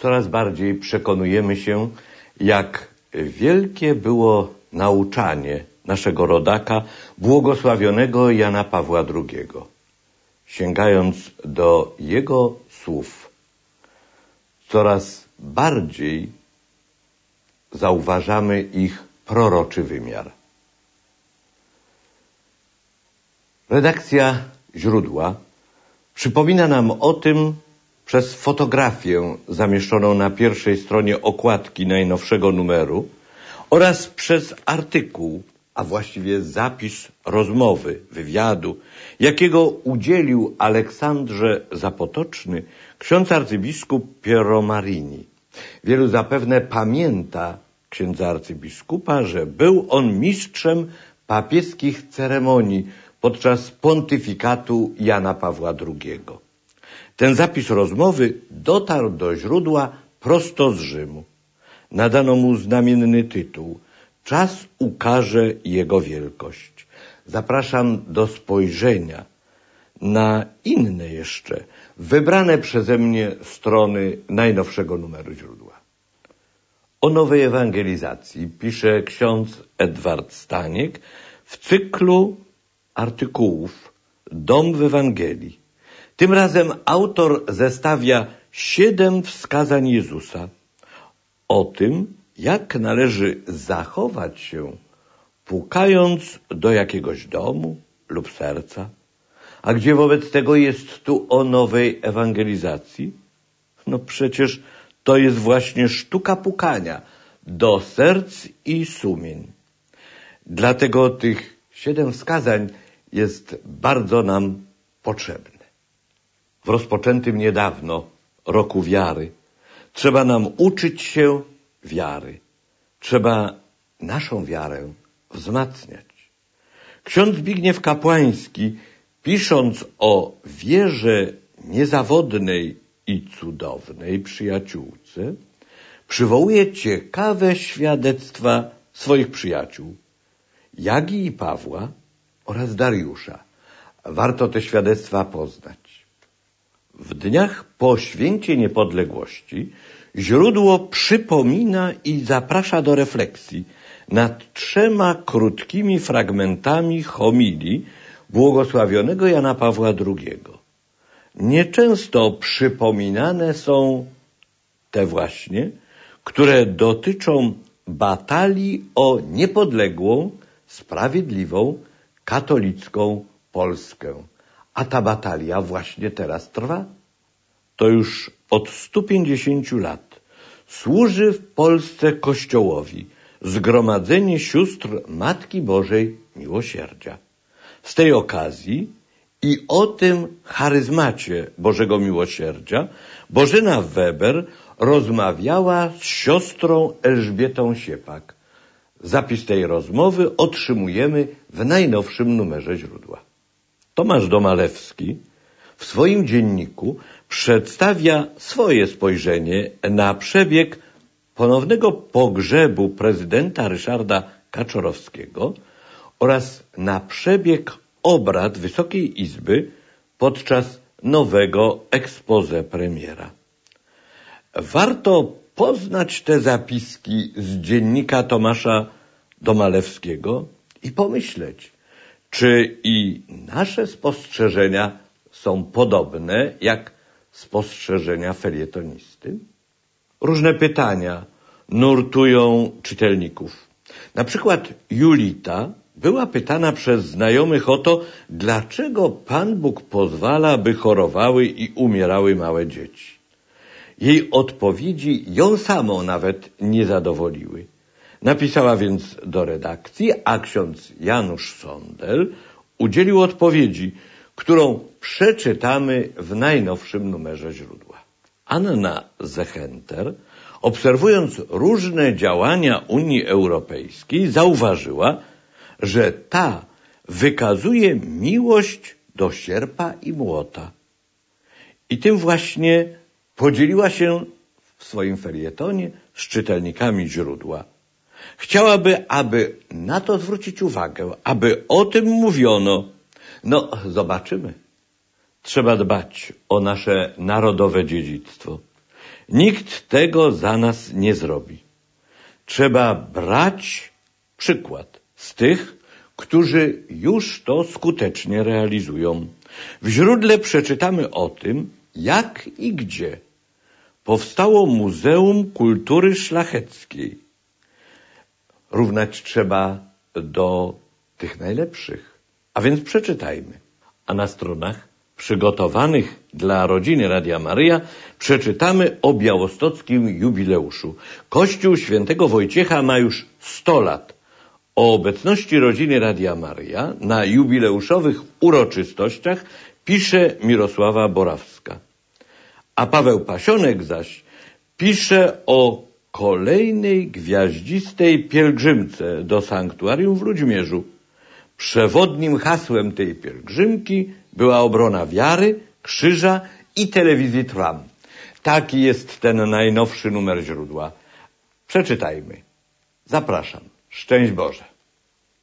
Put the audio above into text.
coraz bardziej przekonujemy się, jak wielkie było nauczanie naszego rodaka, błogosławionego Jana Pawła II. Sięgając do jego słów, coraz bardziej zauważamy ich proroczy wymiar. Redakcja Źródła przypomina nam o tym przez fotografię zamieszczoną na pierwszej stronie okładki najnowszego numeru oraz przez artykuł, a właściwie zapis rozmowy, wywiadu, jakiego udzielił Aleksandrze Zapotoczny ksiądz arcybiskup Piero Marini. Wielu zapewne pamięta księdza arcybiskupa, że był on mistrzem papieskich ceremonii podczas pontyfikatu Jana Pawła II. Ten zapis rozmowy dotarł do Źródła prosto z Rzymu. Nadano mu znamienny tytuł „Czas ukaże jego wielkość”. Zapraszam do spojrzenia na inne jeszcze, wybrane przeze mnie strony najnowszego numeru Źródła. O nowej ewangelizacji pisze ksiądz Edward Staniek w cyklu artykułów Dom w Ewangelii. Tym razem autor zestawia 7 wskazań Jezusa o tym, jak należy zachować się, pukając do jakiegoś domu lub serca. A gdzie wobec tego jest tu o nowej ewangelizacji? No przecież to jest właśnie sztuka pukania do serc i sumień. Dlatego tych 7 wskazań jest bardzo nam potrzebne. W rozpoczętym niedawno roku wiary trzeba nam uczyć się wiary. Trzeba naszą wiarę wzmacniać. Ksiądz Zbigniew Kapłański, pisząc o wierze niezawodnej i cudownej przyjaciółce, przywołuje ciekawe świadectwa swoich przyjaciół, Jagi i Pawła oraz Dariusza. Warto te świadectwa poznać. W dniach po święcie niepodległości Źródło przypomina i zaprasza do refleksji nad 3 krótkimi fragmentami homilii błogosławionego Jana Pawła II. Nieczęsto przypominane są te właśnie, które dotyczą batalii o niepodległą, sprawiedliwą, katolicką Polskę. A ta batalia właśnie teraz trwa. To już od 150 lat służy w Polsce Kościołowi Zgromadzenie Sióstr Matki Bożej Miłosierdzia. Z tej okazji i o tym charyzmacie Bożego Miłosierdzia Bożena Weber rozmawiała z siostrą Elżbietą Siepak. Zapis tej rozmowy otrzymujemy w najnowszym numerze Źródła. Tomasz Domalewski w swoim dzienniku przedstawia swoje spojrzenie na przebieg ponownego pogrzebu prezydenta Ryszarda Kaczorowskiego oraz na przebieg obrad Wysokiej Izby podczas nowego expose premiera. Warto poznać te zapiski z dziennika Tomasza Domalewskiego i pomyśleć, czy i nasze spostrzeżenia są podobne jak spostrzeżenia felietonisty? Różne pytania nurtują czytelników. Na przykład Julita była pytana przez znajomych o to, dlaczego Pan Bóg pozwala, by chorowały i umierały małe dzieci. Jej odpowiedzi ją samą nawet nie zadowoliły. Napisała więc do redakcji, a ksiądz Janusz Sondel udzielił odpowiedzi, którą przeczytamy w najnowszym numerze Źródła. Anna Zechenter, obserwując różne działania Unii Europejskiej, zauważyła, że ta wykazuje miłość do sierpa i młota. I tym właśnie podzieliła się w swoim felietonie z czytelnikami Źródła. Chciałaby, aby na to zwrócić uwagę, aby o tym mówiono. No, zobaczymy. Trzeba dbać o nasze narodowe dziedzictwo. Nikt tego za nas nie zrobi. Trzeba brać przykład z tych, którzy już to skutecznie realizują. W źródle przeczytamy o tym, jak i gdzie powstało Muzeum Kultury Szlacheckiej. Równać trzeba do tych najlepszych. A więc przeczytajmy. A na stronach przygotowanych dla rodziny Radia Maryja przeczytamy o białostockim jubileuszu. Kościół Świętego Wojciecha ma już 100 lat. O obecności rodziny Radia Maryja na jubileuszowych uroczystościach pisze Mirosława Borawska. A Paweł Pasionek zaś pisze o kolejnej gwiaździstej pielgrzymce do sanktuarium w Ludźmierzu. Przewodnim hasłem tej pielgrzymki była obrona wiary, krzyża i telewizji Trwam. Taki jest ten najnowszy numer źródła. Przeczytajmy. Zapraszam. Szczęść Boże.